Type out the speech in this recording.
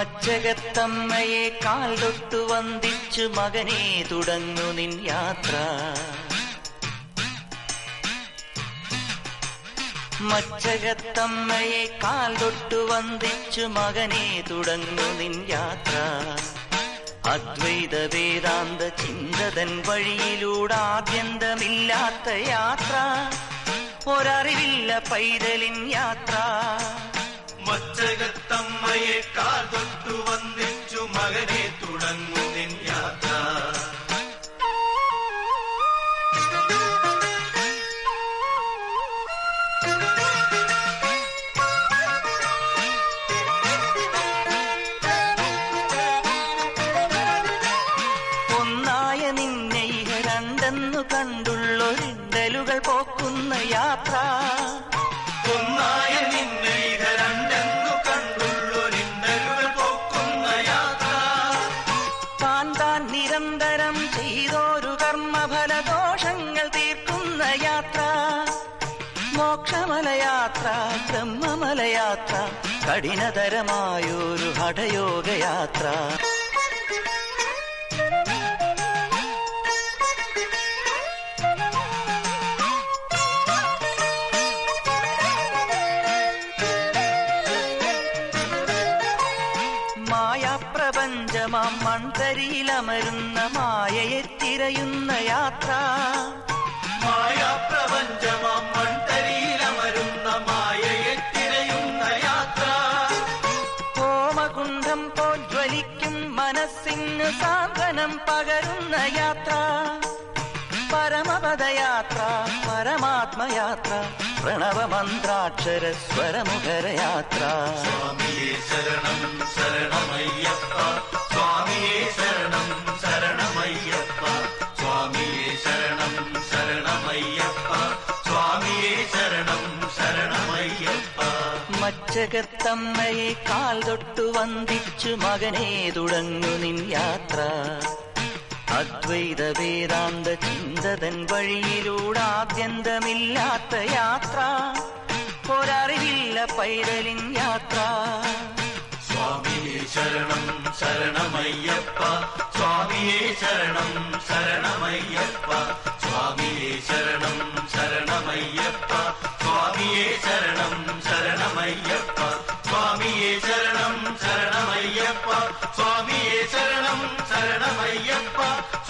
മച്ചകത്തമ്മയെ കാൽ തൊട്ടു വന്ദിച്ചു മകനെ തുടങ്ങു നിൻ യാത്ര. മച്ചകത്തമ്മയെ കാൽ തൊട്ടു വന്ദിച്ചു മകനെ തുടങ്ങു നിൻ യാത്ര. അദ്വൈത വേദാന്ത ചിന്തതൻ വഴിയിലൂടെ ആദ്യന്തമില്ലാത്ത യാത്ര. ഒരറിവില്ല പൈതലിൻ യാത്ര. മച്ചകത്തമ്മയെ കാൽ തൊട്ടു വന്ദിച്ചു മകനെ തുടങ്ങു നിൻ യാത്ര. ഒന്നായ നിന്നെ ഇഹ രണ്ടെന്നു കണ്ടുള്ളൊരിണ്ടലുകൾ പോക്കുന്ന യാത്ര. ഒന്നായ നിന്നെ ഇഹ രണ്ടെന്നു കണ്ടുള്ളൊരിണ്ടലുകൾ പോക്കുന്ന യാത്ര. താൻ താൻ നിരന്തരം ചെയ്തോരു കർമ്മഫലദോഷങ്ങൾ തീർക്കുന്ന യാത്ര. മോക്ഷമലയാത്ര, ബ്രഹ്മമലയാത്ര, കഠിനതരമായൊരു ഹഠയോഗയാത്ര. മായാപ്രപഞ്ചമാം മൺതരിയിലമരുന്ന മായയെ തിരയുന്ന യാത്ര. മായാപ്രപഞ്ചമാം മൺതരിയിലമരുന്ന മായയെ തിരയുന്ന യാത്ര. ഹോമകുണ്ഠം പോജ്വലിക്കും മനസ്സിന് സാന്ത്വനം പകരുന്ന യാത്ര. പരമപദയാത്ര, പരമാത്മയാത്ര, പ്രണവമന്ത്രാക്ഷര സ്വരമുഖരയാത്ര. സ്വാമിയേ ശരണം ശരണമയ്യപ്പ. സ്വാമിയേ ശരണം ശരണമയ്യപ്പ. സ്വാമിയേ ശരണം ശരണമയ്യപ്പ. സ്വാമിയേ ശരണം ശരണമയ്യപ്പ. മച്ചകത്തമ്മയെ കാൽ തൊട്ടു വന്ദിച്ചു മകനെ തുടങ്ങു നിൻ യാത്ര. അദ്വൈത വേദാന്ത ചിന്തതൻ വഴിയിലൂടെ ആദ്യന്തമില്ലാത്ത യാത്ര. ഒരറിവില്ല പൈതലിൻ യാത്ര. സ്വാമിയേ ശരണം ശരണമയ്യപ്പ. സ്വാമിയേ ശരണം ശരണമയ്യപ്പ. സ്വാമിയേ ശരണം ശരണമയ്യപ്പ. സ്വാമിയേ ശരണം ശരണമയ്യപ്പ. സ്വാമിയേ ശരണം ശരണമയ്യപ്പ. സ്വാമിയേ ശരണം ശരണമയ്യപ്പ.